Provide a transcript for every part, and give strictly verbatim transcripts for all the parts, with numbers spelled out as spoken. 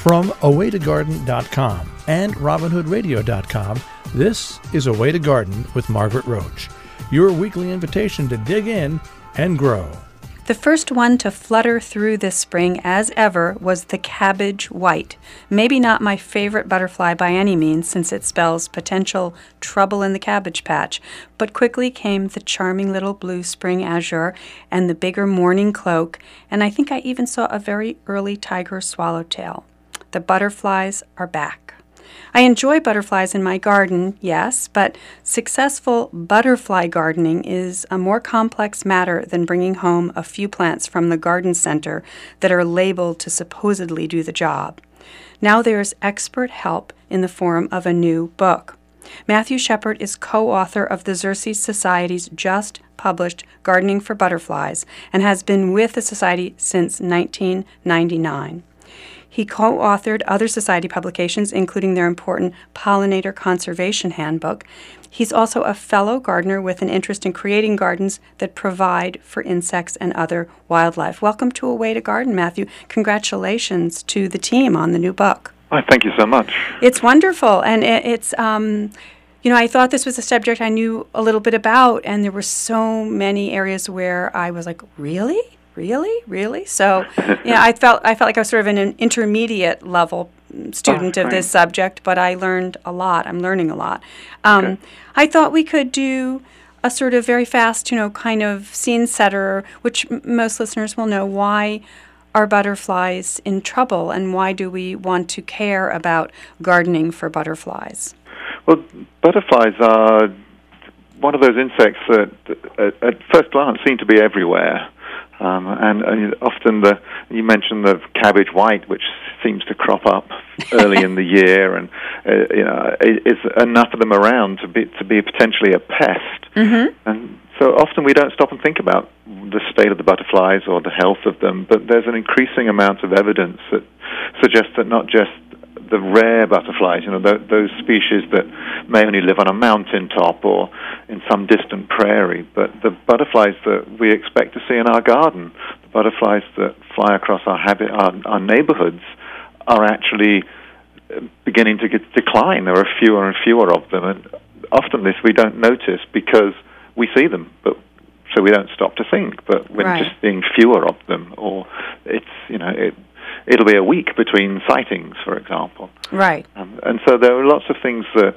From a way to garden dot com and robin hood radio dot com, this is A Way to Garden with Margaret Roach, your weekly invitation to dig in and grow. The first one to flutter through this spring as ever was the cabbage white. Maybe not my favorite butterfly by any means, since it spells potential trouble in the cabbage patch, but quickly came the charming little blue spring azure and the bigger morning cloak, and I think I even saw a very early tiger swallowtail. The butterflies are back. I enjoy butterflies in my garden, yes, but successful butterfly gardening is a more complex matter than bringing home a few plants from the garden center that are labeled to supposedly do the job. Now there's expert help in the form of a new book. Matthew Shepard is co-author of the Xerces Society's just published Gardening for Butterflies and has been with the Society since nineteen ninety-nine. He co-authored other Society publications, including their important Pollinator Conservation Handbook. He's also a fellow gardener with an interest in creating gardens that provide for insects and other wildlife. Welcome to A Way to Garden, Matthew. Congratulations to the team on the new book. Well, thank you so much. It's wonderful, and it, it's, um, you know, I thought this was a subject I knew a little bit about, and there were so many areas where I was like, really? Really, really? So, yeah, I felt I felt like I was sort of an, an intermediate level student oh, of this subject, but I learned a lot. I'm learning a lot. Um, okay. I thought we could do a sort of very fast, you know, kind of scene setter, which m- most listeners will know. Why are butterflies in trouble, and why do we want to care about gardening for butterflies? Well, butterflies are one of those insects that, at, at first glance, seem to be everywhere. Um, and, and often the you mentioned the cabbage white, which seems to crop up early in the year, and uh, you know, it's enough of them around to be to be potentially a pest. Mm-hmm. And so often we don't stop and think about the state of the butterflies or the health of them. But there's an increasing amount of evidence that suggests that not just the rare butterflies, you know, th- those species that may only live on a mountaintop or in some distant prairie, but the butterflies that we expect to see in our garden, the butterflies that fly across our habit, our, our neighborhoods, are actually beginning to get decline. There are fewer and fewer of them, and often this we don't notice because we see them, but so we don't stop to think. But we're right. just seeing fewer of them, or it's you know it. It'll be a week between sightings, for example. Right. Um, and so there are lots of things that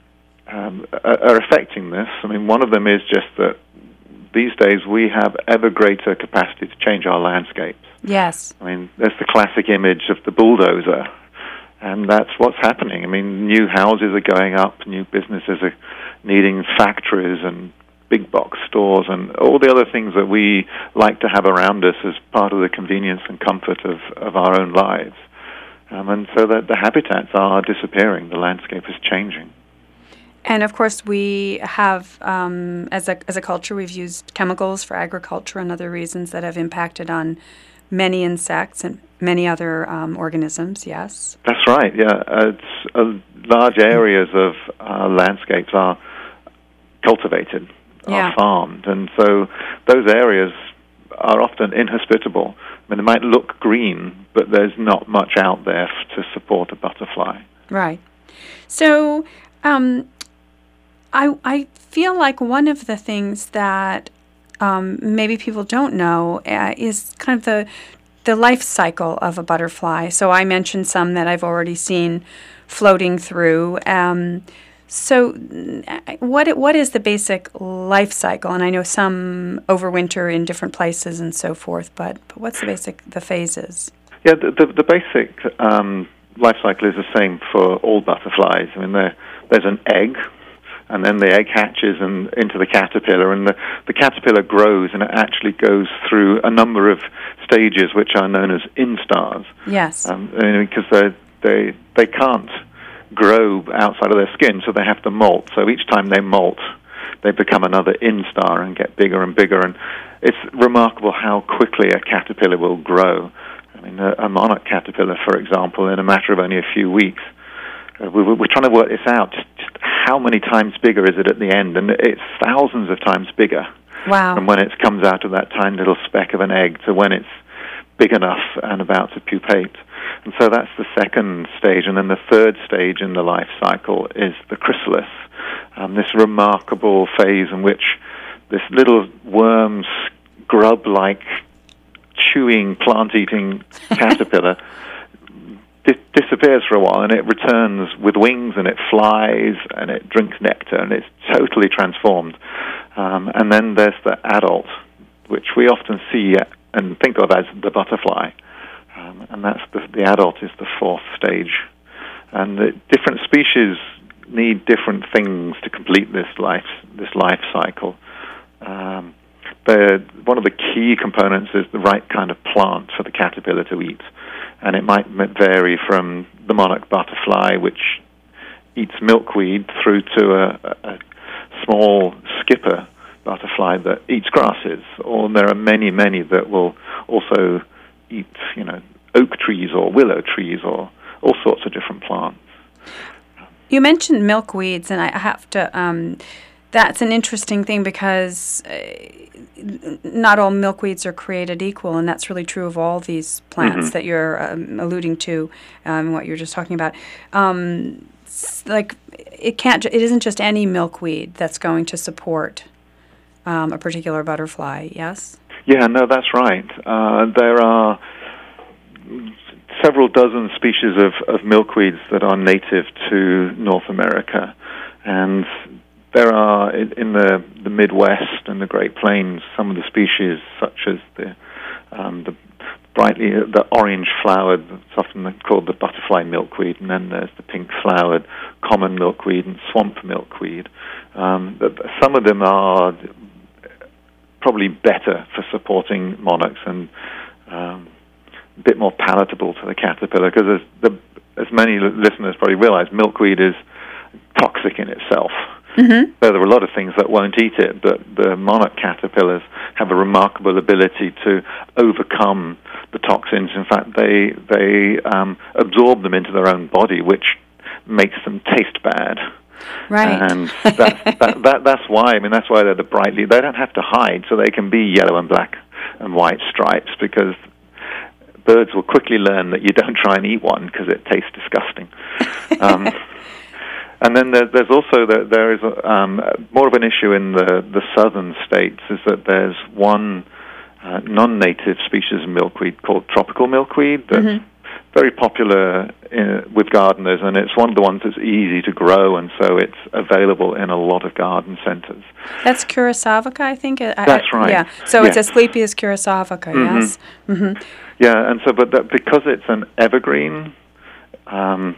um, are, are affecting this. I mean, one of them is just that these days we have ever greater capacity to change our landscapes. Yes. I mean, there's the classic image of the bulldozer, and that's what's happening. I mean, new houses are going up, new businesses are needing factories and big box stores and all the other things that we like to have around us as part of the convenience and comfort of, of our own lives. Um, and so that the habitats are disappearing, the landscape is changing. And of course we have, um, as a as a culture, we've used chemicals for agriculture and other reasons that have impacted on many insects and many other um, organisms, yes? That's right, yeah. Uh, it's, uh, large areas of uh, landscapes are cultivated. Yeah. Are farmed, and so those areas are often inhospitable. I mean, they might look green, but there's not much out there f- to support a butterfly. Right. So um, I I feel like one of the things that um, maybe people don't know uh, is kind of the the life cycle of a butterfly. So I mentioned some that I've already seen floating through. Um, So what what is the basic life cycle? And I know some overwinter in different places and so forth, but, but what's the basic, the phases? Yeah, the, the, the basic um, life cycle is the same for all butterflies. I mean, there, there's an egg, and then the egg hatches and into the caterpillar, and the, the caterpillar grows, and it actually goes through a number of stages which are known as instars. Yes. Um, I mean, because they they they can't grow outside of their skin, so they have to molt. So each time they molt, they become another instar and get bigger and bigger. And it's remarkable how quickly a caterpillar will grow. I mean, a, a monarch caterpillar, for example, in a matter of only a few weeks, uh, we, we're trying to work this out. Just, just how many times bigger is it at the end? And it's thousands of times bigger. Wow. From when it comes out of that tiny little speck of an egg to when it's big enough and about to pupate. And so that's the second stage. And then the third stage in the life cycle is the chrysalis, um, this remarkable phase in which this little worm, grub-like, chewing, plant-eating caterpillar di- disappears for a while, and it returns with wings, and it flies, and it drinks nectar, and it's totally transformed. Um, and then there's the adult, which we often see and think of as the butterfly. Um, and that's the, the adult is the fourth stage. And the different species need different things to complete this life, this life cycle. Um, one of the key components is the right kind of plant for the caterpillar to eat. And it might vary from the monarch butterfly, which eats milkweed, through to a, a, a small skipper butterfly that eats grasses. Or there are many, many that will also eat, you know, oak trees or willow trees or all sorts of different plants. You mentioned milkweeds, and I have to, um, that's an interesting thing because uh, not all milkweeds are created equal, and that's really true of all these plants mm-hmm. that you're um, alluding to, um, what you're just talking about. Um, like, it can't, it isn't just any milkweed that's going to support um, a particular butterfly, yes? Yeah, no, that's right. Uh, there are several dozen species of, of milkweeds that are native to North America, and there are in the, the Midwest and the Great Plains some of the species, such as the um, the brightly the orange flowered, it's often called the butterfly milkweed, and then there's the pink flowered common milkweed and swamp milkweed. Um, some of them are probably better for supporting monarchs and um, a bit more palatable to the caterpillar, because as, as many listeners probably realize, milkweed is toxic in itself. Mm-hmm. So there are a lot of things that won't eat it, but the monarch caterpillars have a remarkable ability to overcome the toxins. In fact, they they um, absorb them into their own body, which makes them taste bad. Right. And that's, that, that, that's why, I mean, that's why they're the brightly, they don't have to hide, so they can be yellow and black and white stripes, because birds will quickly learn that you don't try and eat one because it tastes disgusting. Um, and then there, there's also, the, there is a, um, more of an issue in the, the southern states, is that there's one uh, non-native species of milkweed called tropical milkweed that's mm-hmm. very popular in, with gardeners, and it's one of the ones that's easy to grow, and so it's available in a lot of garden centers. That's Curasavica, I think? I, that's I, right. Yeah. So yes. it's Asclepias curasavica, mm-hmm. yes? Mm-hmm. Yeah, and so, but that, because it's an evergreen, um,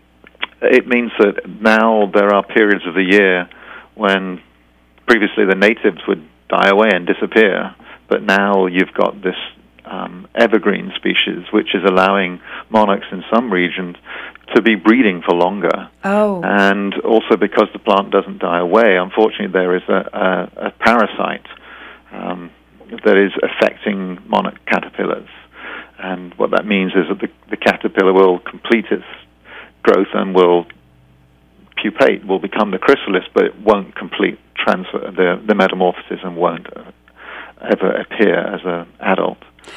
it means that now there are periods of the year when previously the natives would die away and disappear, but now you've got this um, evergreen species, which is allowing monarchs in some regions to be breeding for longer. Oh. And also because the plant doesn't die away, unfortunately there is a, a, a parasite um, that is affecting monarch caterpillars. And what that means is that the, the caterpillar will complete its growth and will pupate, will become the chrysalis, but it won't complete transfer, the, the metamorphosis, and won't ever appear as an adult.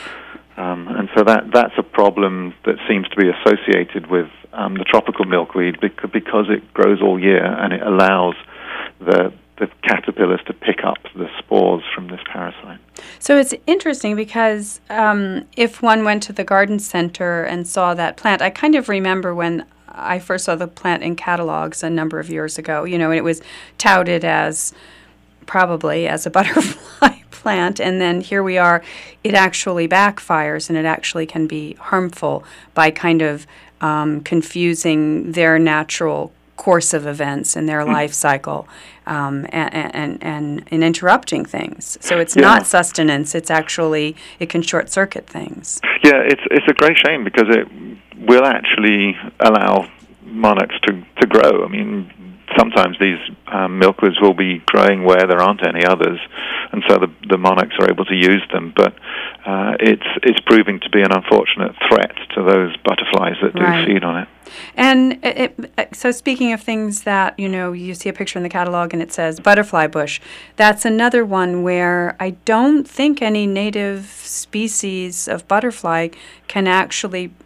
Um, and so that that's a problem that seems to be associated with um, the tropical milkweed, because, because it grows all year and it allows the the caterpillars to pick up the spores from this parasite. So it's interesting because um, if one went to the garden center and saw that plant, I kind of remember when I first saw the plant in catalogs a number of years ago, you know, and it was touted as probably as a butterfly plant, and then here we are, it actually backfires, and it actually can be harmful by kind of um, confusing their natural course of events in their mm. life cycle, um, and, and, and, and interrupting things. So it's yeah. not sustenance, it's actually, it can short-circuit things. Yeah, it's it's a great shame, because it will actually allow monarchs to, to grow. I mean, sometimes these um, milkweeds will be growing where there aren't any others, and so the, the monarchs are able to use them. But uh, it's it's proving to be an unfortunate threat to those butterflies that do right. feed on it. And it, it, so speaking of things that, you know, you see a picture in the catalog and it says butterfly bush, that's another one where I don't think any native species of butterfly can actually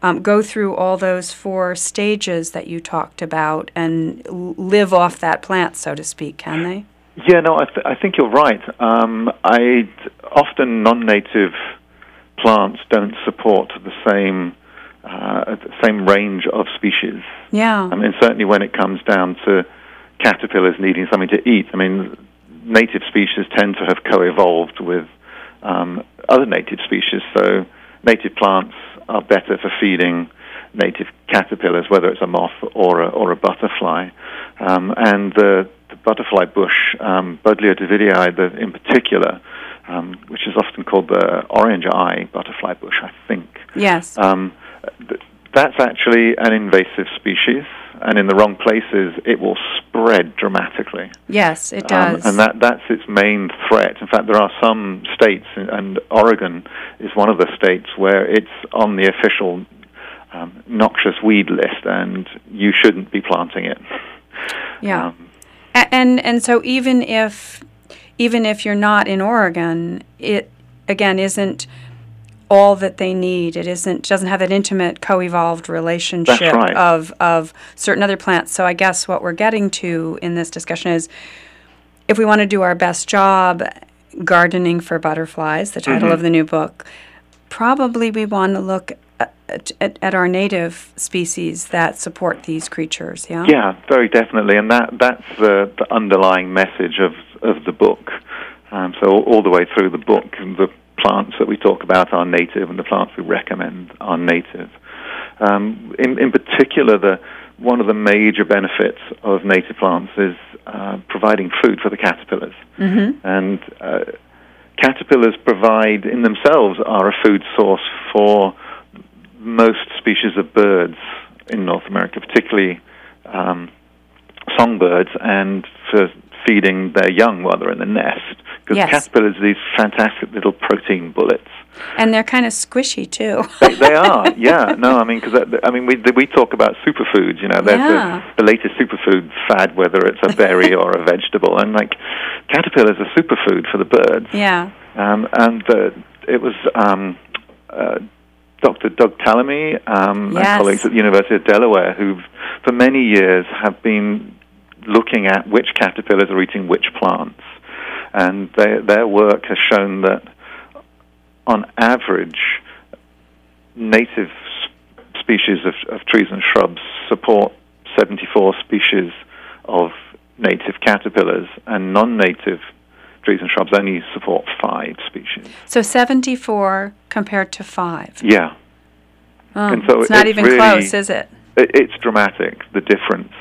um, go through all those four stages that you talked about and l- live off that plant, so to speak, can they? Yeah, no, I, th- I think you're right. Um, I often non-native plants don't support the same uh, the same range of species. Yeah. I mean, certainly when it comes down to caterpillars needing something to eat. I mean, native species tend to have co-evolved with um, other native species, so native plants are better for feeding native caterpillars, whether it's a moth or a, or a butterfly. Um, and the, the butterfly bush, um, Buddleia davidii the, in particular, um, which is often called the orange eye butterfly bush, I think. Yes. Um, th- that's actually an invasive species, and in the wrong places, it will spread dramatically. Yes, it does. Um, and that, that's its main threat. In fact, there are some states, and Oregon is one of the states where it's on the official um, noxious weed list, and you shouldn't be planting it. Yeah. Um, A- and and so even if even if you're not in Oregon, it again isn't all that they need. It isn't doesn't have that intimate co-evolved relationship That's right. of of certain other plants. So I guess what we're getting to in this discussion is if we want to do our best job gardening for butterflies, the title Mm-hmm. of the new book, probably we want to look at, at, at our native species that support these creatures. Yeah. Yeah, very definitely, and that that's the, the underlying message of of the book. Um, so all, all the way through the book, the plants that we talk about are native, and the plants we recommend are native. Um, in in particular, the one of the major benefits of native plants is uh, providing food for the caterpillars, Mm-hmm. and uh, caterpillars provide in themselves are a food source for most species of birds in North America, particularly um, songbirds, and for feeding their young while they're in the nest. Because Yes. caterpillars are these fantastic little protein bullets. And they're kind of squishy too. They, they are, yeah. No, I mean, because I mean, we we talk about superfoods. You know, there's Yeah. the, the latest superfood fad, whether it's a berry or a vegetable, and like caterpillars are superfood for the birds. Yeah. Um, and uh, it was um, uh, Doctor Doug Tallamy um, Yes. and colleagues at the University of Delaware who, for many years, have been looking at which caterpillars are eating which plants. And they, their work has shown that, on average, native s- species of, of trees and shrubs support seventy-four species of native caterpillars, and non-native trees and shrubs only support five species. So seventy-four compared to five. Yeah. Oh, And so it's not it's even really- close, is it? It, it's dramatic, the difference.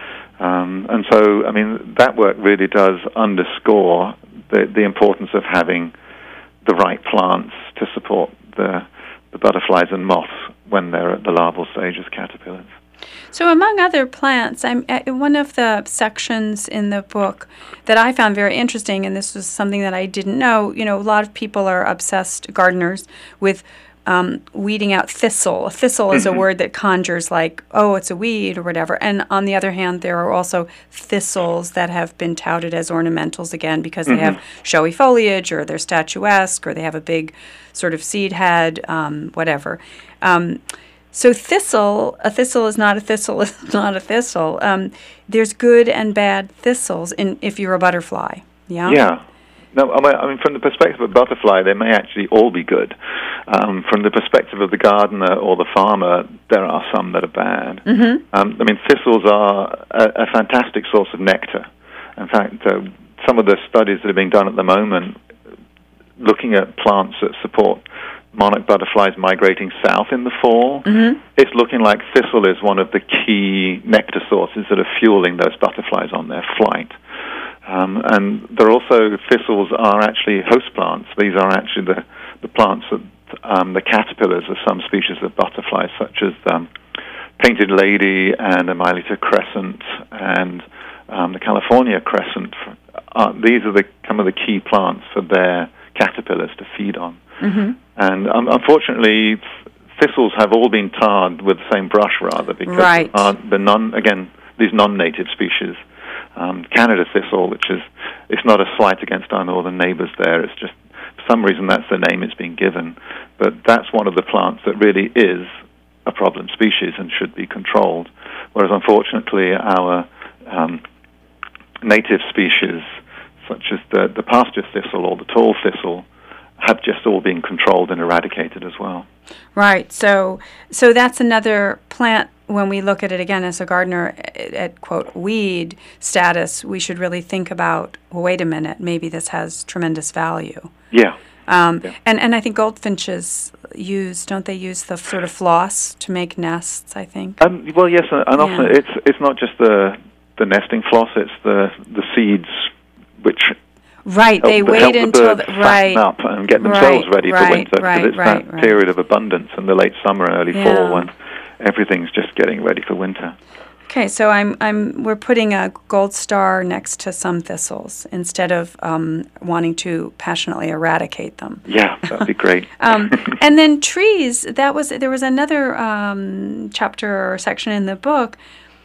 Um, and so, I mean, that work really does underscore the, the importance of having the right plants to support the, the butterflies and moths when they're at the larval stage as caterpillars. So among other plants, I'm uh, one of the sections in the book that I found very interesting, and this was something that I didn't know. You know, a lot of people are obsessed, gardeners, with um, weeding out thistle. A thistle is a word that conjures like, oh, it's a weed or whatever. And on the other hand, there are also thistles that have been touted as ornamentals again because they have showy foliage, or they're statuesque, or they have a big sort of seed head, um, whatever. Um, So thistle, a thistle is not a thistle, is not a thistle. Um, there's good and bad thistles in if you're a butterfly. Yeah? Yeah. No, I mean, I mean, from the perspective of a butterfly, they may actually all be good. Um, from the perspective of the gardener or the farmer, there are some that are bad. Mm-hmm. Um, I mean, thistles are a, a fantastic source of nectar. In fact, uh, some of the studies that are being done at the moment, looking at plants that support monarch butterflies migrating south in the fall, Mm-hmm. it's looking like thistle is one of the key nectar sources that are fueling those butterflies on their flight. Um, and there are also, thistles are actually host plants. These are actually the, the plants that um, the caterpillars of some species of butterflies, such as um, painted lady and Amylita crescent and um, the California crescent. Uh, these are the some of the key plants for their caterpillars to feed on. Mm-hmm. And um, unfortunately, thistles have all been tarred with the same brush, rather, because Right. uh, the non again these non-native species. Um, Canada thistle, which is, it's not a slight against our northern neighbors there, it's just, for some reason that's the name it's been given. But that's one of the plants that really is a problem species and should be controlled. Whereas unfortunately our um, native species, such as the, the pasture thistle or the tall thistle, have just all been controlled and eradicated as well. Right. So, so that's another plant. When we look at it again as a gardener at, at quote weed status, we should really think about, well, wait a minute, maybe this has tremendous value. Yeah. Um, yeah. And and I think goldfinches use, don't they use the sort of floss to make nests? I think. Um, well, yes, and Yeah. often it's it's not just the the nesting floss; it's the the seeds which. Right, help they the, wait help until the birds the, right, fatten up and get themselves right, ready right, for winter, right, because it's right, that right. period of abundance in the late summer and early Yeah. fall when everything's just getting ready for winter. Okay, so I'm I'm we're putting a gold star next to some thistles instead of um, wanting to passionately eradicate them. Yeah, that'd be great. Um, and then trees. That was there was another um, chapter or section in the book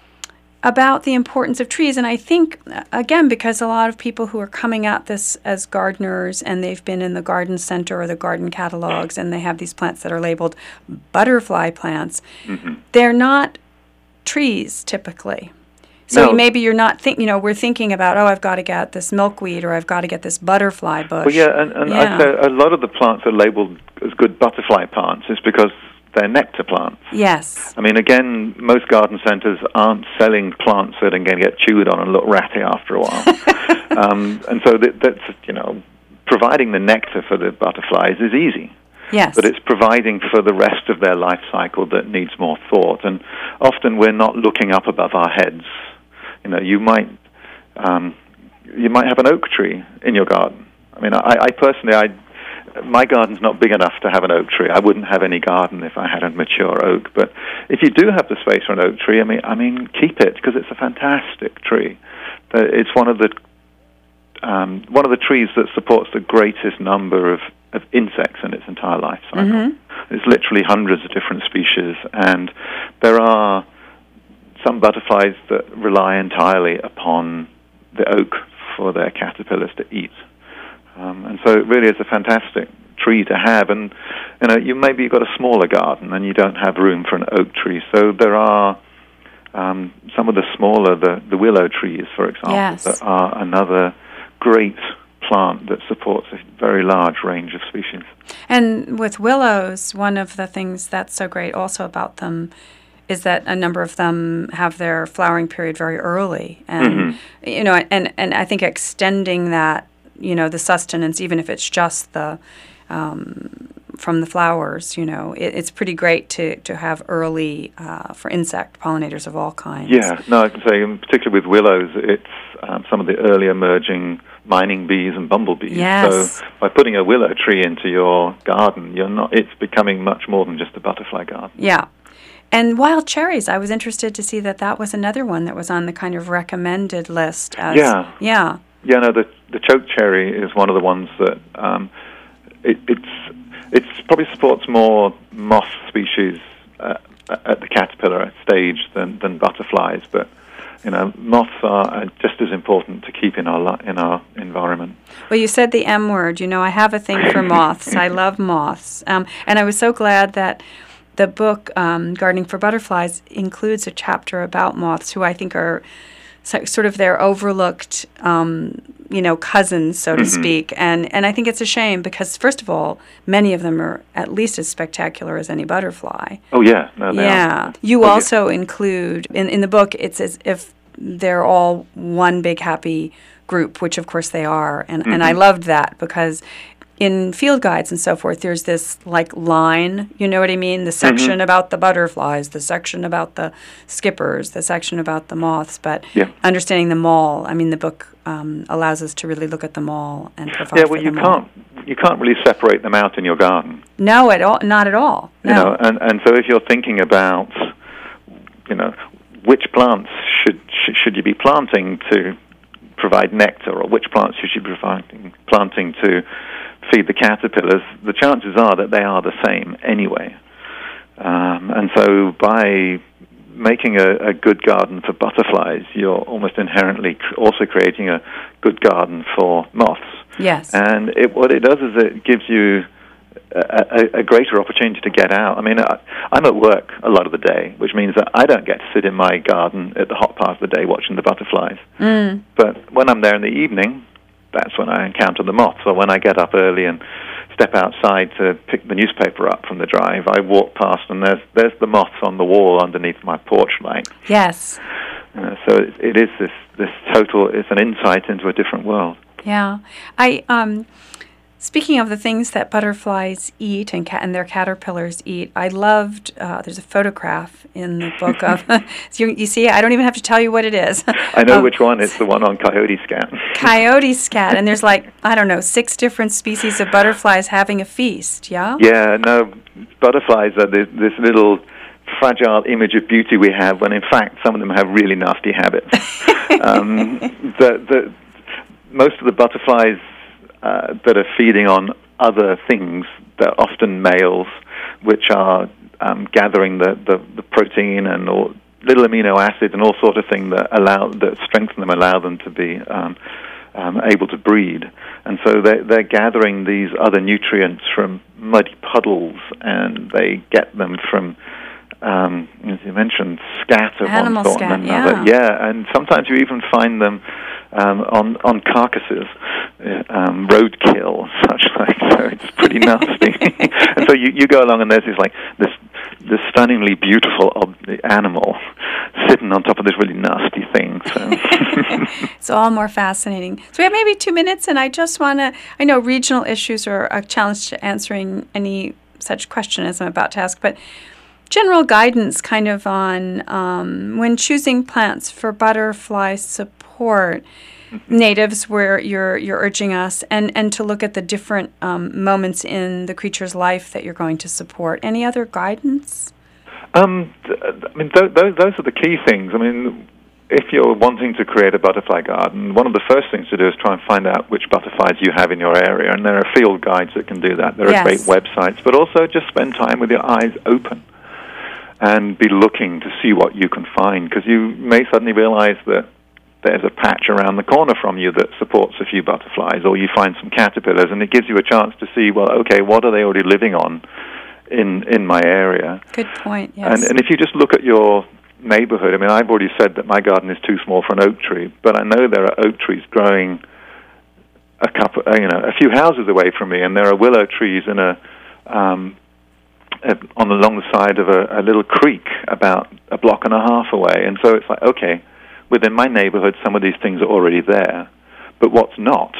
about the importance of trees, and I think again because a lot of people who are coming at this as gardeners and they've been in the garden center or the garden catalogs and they have these plants that are labeled butterfly plants, Mm-hmm. they're not trees typically. So No. maybe you're not think you know we're thinking about, oh, I've got to get this milkweed or I've got to get this butterfly bush. Well, yeah, and, and Yeah. I'd say a lot of the plants are labeled as good butterfly plants is because they're nectar plants. Yes. I mean, again, most garden centers aren't selling plants that are going to get chewed on and look ratty after a while. um, and so that, that's, you know, providing the nectar for the butterflies is easy. Yes. But it's providing for the rest of their life cycle that needs more thought. And often we're not looking up above our heads. You know, you might um, you might have an oak tree in your garden. I mean, I, I personally, I my garden's not big enough to have an oak tree. I wouldn't have any garden if I had a mature oak. But if you do have the space for an oak tree, I mean, I mean, keep it because it's a fantastic tree. It's one of the um, one of the trees that supports the greatest number of, of insects in its entire life cycle. Mm-hmm. It's literally hundreds of different species, and there are some butterflies that rely entirely upon the oak for their caterpillars to eat. Um, and so it really is a fantastic tree to have. And you know, you maybe you've got a smaller garden and you don't have room for an oak tree. So there are um, some of the smaller, the, the willow trees, for example, Yes. that are another great plant that supports a very large range of species. And with willows, one of the things that's so great also about them is that a number of them have their flowering period very early. And, mm-hmm. you know, and, and I think extending that, you know, the sustenance, even if it's just the um, from the flowers, you know, it, it's pretty great to, to have early uh, for insect pollinators of all kinds. Yeah, no, I can say, in particular with willows, it's um, some of the early emerging mining bees and bumblebees. Yes. So by putting a willow tree into your garden, you're not. It's becoming much more than just a butterfly garden. Yeah. And wild cherries, I was interested to see that that was another one that was on the kind of recommended list. As, yeah. Yeah. Yeah, no, the the choke cherry is one of the ones that um, it, it's it's probably supports more moth species uh, at the caterpillar stage than, than butterflies, but you know, moths are just as important to keep in our in our environment. Well, you said the M word. You know, I have a thing for moths. I love moths, um, and I was so glad that the book um, Gardening for Butterflies includes a chapter about moths, who I think are so, sort of their overlooked, um, you know, cousins, so to Mm-hmm. speak. And and I think it's a shame because, first of all, many of them are at least as spectacular as any butterfly. Oh yeah, no, they Yeah. are. You Oh, yeah. also include, in, in the book, it's as if they're all one big happy group, which of course they are. And, Mm-hmm. and I loved that because in field guides and so forth, there's this like line, you know what I mean? The section Mm-hmm. about the butterflies, the section about the skippers, the section about the moths. But Yeah. understanding them all, I mean, the book um, allows us to really look at them all and provide Yeah, for well, you them all. can't you can't really separate them out in your garden. No, at all, not at all. No. You know, and and so if you're thinking about, you know, which plants should should, should you be planting to provide nectar, or which plants you should be planting planting to feed the caterpillars, the chances are that they are the same anyway. Um, and so by making a, a good garden for butterflies, you're almost inherently c- also creating a good garden for moths. Yes. And it, what it does is it gives you a, a greater opportunity to get out. I mean, I, I'm at work a lot of the day, which means that I don't get to sit in my garden at the hot part of the day watching the butterflies. Mm. But when I'm there in the evening, that's when I encounter the moths. Or when I get up early and step outside to pick the newspaper up from the drive, I walk past and there's there's the moths on the wall underneath my porch light. Yes. Uh, so it, it is this, this total, it's an insight into a different world. Yeah. I um speaking of the things that butterflies eat and ca- and their caterpillars eat, I loved, uh, there's a photograph in the book of, so you, you see, I don't even have to tell you what it is. I know um, which one. It's the one on coyote scat. Coyote scat, and there's like, I don't know, six different species of butterflies having a feast, yeah? Yeah, no, butterflies are this, this little fragile image of beauty we have, when in fact some of them have really nasty habits. um, the, the, most of the butterflies Uh, that are feeding on other things, they're often males, which are um, gathering the, the, the protein and all, little amino acids and all sort of thing that allow that strengthen them, allow them to be um, um, able to breed. And so they're, they're gathering these other nutrients from muddy puddles, and they get them from, um, as you mentioned, scat of Animal one sort scat, and another. yeah. Yeah, and sometimes you even find them Um, on on carcasses, um, roadkill, such like. So it's pretty nasty. And so you, you go along, and there's this like this this stunningly beautiful ob- animal sitting on top of this really nasty thing. So it's all more fascinating. So we have maybe two minutes, and I just want to. I know regional issues are a challenge to answering any such question as I'm about to ask, but general guidance, kind of on um, when choosing plants for butterfly support. Natives, where you're you're urging us, and, and to look at the different um, moments in the creature's life that you're going to support. Any other guidance? Um, th- I mean, th- those those are the key things. I mean, if you're wanting to create a butterfly garden, one of the first things to do is try and find out which butterflies you have in your area, and there are field guides that can do that. There are Yes. great websites, but also just spend time with your eyes open and be looking to see what you can find, because you may suddenly realize that there's a patch around the corner from you that supports a few butterflies, or you find some caterpillars, and it gives you a chance to see, well, okay, what are they already living on in in my area? Good point, yes. And, and if you just look at your neighborhood, I mean, I've already said that my garden is too small for an oak tree, but I know there are oak trees growing a couple, uh, you know, a few houses away from me, and there are willow trees in a um, a, on the long side of a, a little creek about a block and a half away, and so it's like, okay, within my neighborhood, some of these things are already there, but what's not?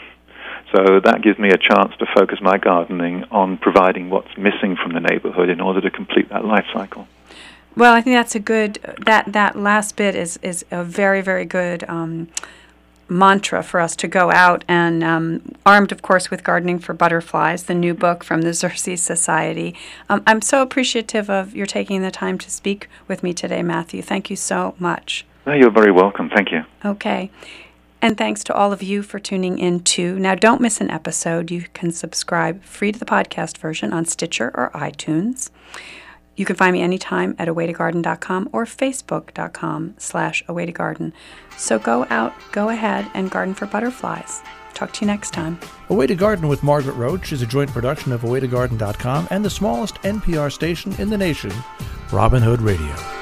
So that gives me a chance to focus my gardening on providing what's missing from the neighborhood in order to complete that life cycle. Well, I think that's a good, that, that last bit is, is a very, very good um, mantra for us to go out and, um, armed, of course, with Gardening for Butterflies, the new book from the Xerces Society. Um, I'm so appreciative of your taking the time to speak with me today, Matthew. Thank you so much. Oh, you're very welcome. Thank you. Okay. And thanks to all of you for tuning in, too. Now, don't miss an episode. You can subscribe free to the podcast version on Stitcher or iTunes. You can find me anytime at away to garden dot com or facebook.com slash away to garden. So go out, go ahead, and garden for butterflies. Talk to you next time. Away to Garden with Margaret Roach is a joint production of away to garden dot com and the smallest N P R station in the nation, Robin Hood Radio.